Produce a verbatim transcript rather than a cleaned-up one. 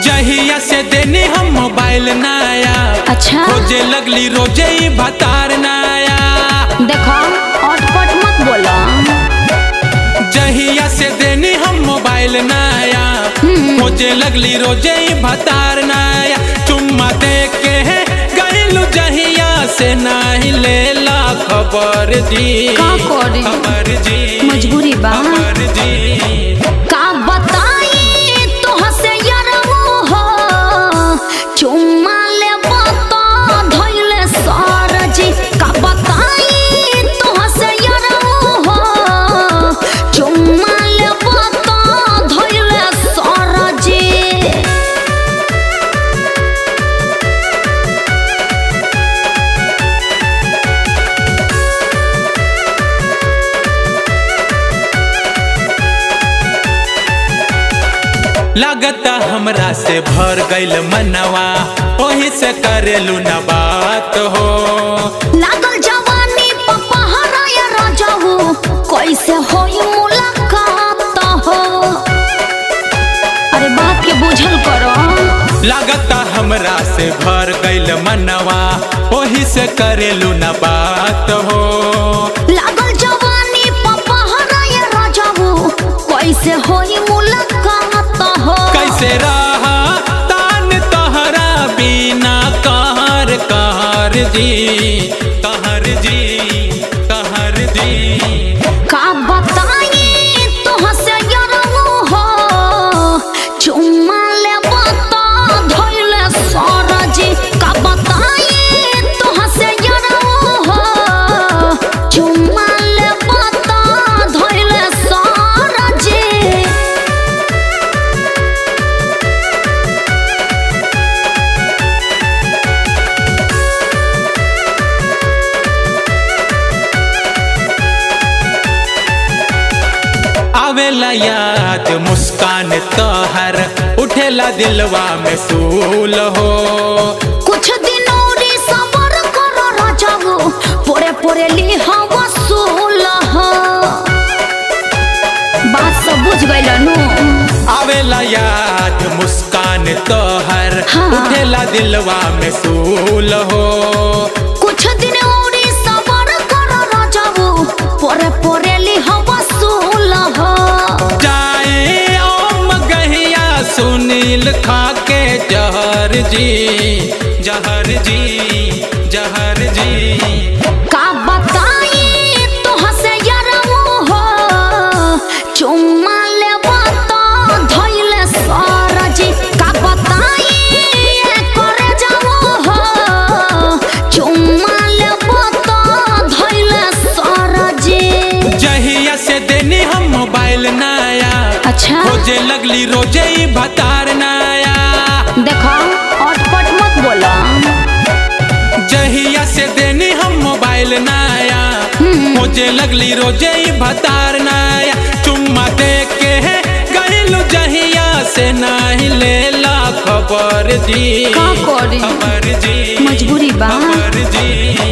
जहिया से देनी हम मोबाइल नया। अच्छा खोजे लगली रोजे ही भतार नया। देखो अटपट मत बोलो। जहिया से देनी हम मोबाइल नया। खोजे लगली रोजे ही भतार नया। चुम्मा दे के है गइलू जहिया से नहीं लेला खबर जी। का करी खबर जी मजबूरी बा। खबर जी का बताई तोह से यारऊ हो चुम्मा लेबो तो धइले सर जी। का बताई तोह से यारऊ हो चुम्मा लेबो तो धइले सर जी। लगता हमरा से भर गइल मनवा ओही से करेलू न बात हो। लागल जवानी पपहरा या राजाऊ कैसे होई मुलाकात हो। अरे बात के बुझल करो। लगता हमरा से भर गइल मनवा ओही से करेलू न बात हो। लागल जवानी पपहरा या राजाऊ कैसे होई मुलाकात हो। कैसे रहा तान तहरा बिना कहर कहर जी कहर जी कहर जी। का बताई तोह से यारऊ हो चुम्मा लेबो तो धइले सर जी। का बताई तोह से यारऊ हो चुम्मा लेबो तो धइले सर जी। आवेला याद मुस्कान तोहर उठेला दिलवा में सूल हो। कुछ दिन और सबर करो राजाऊ पोरे पोरे ली हवा सूल हो। बात सब बुझ गइल नु। आवेला याद मुस्कान तोहर हाँ। उठेला दिलवा में सूल हो। कुछ दिन और सबर करो राजाऊ पोरे पोरे ली हवा सूल हो। जाए ओम गहिया सुनील खा के जहर जी जहर जी जहर जी। का बताई तोह से यारऊ हो चुम्मा लेबो तो धइले सर जी। का बताई करे जाऊ हो चुम्मा लेबो तो धइले सर जी। जहिया से देनी हम मोबाइल नया। अच्छा खोजे लगली रोजे ही भतार नया। देखो अटपट मत बोलो। जहिया से देनी हम मोबाइल नया। खोजे लगली रोजे ही भतार नया। चुम्मा दे के है गइलू जहिया से नहीं लेला खबर जी। का करी खबर जी मजबूरी बा। खबर जी।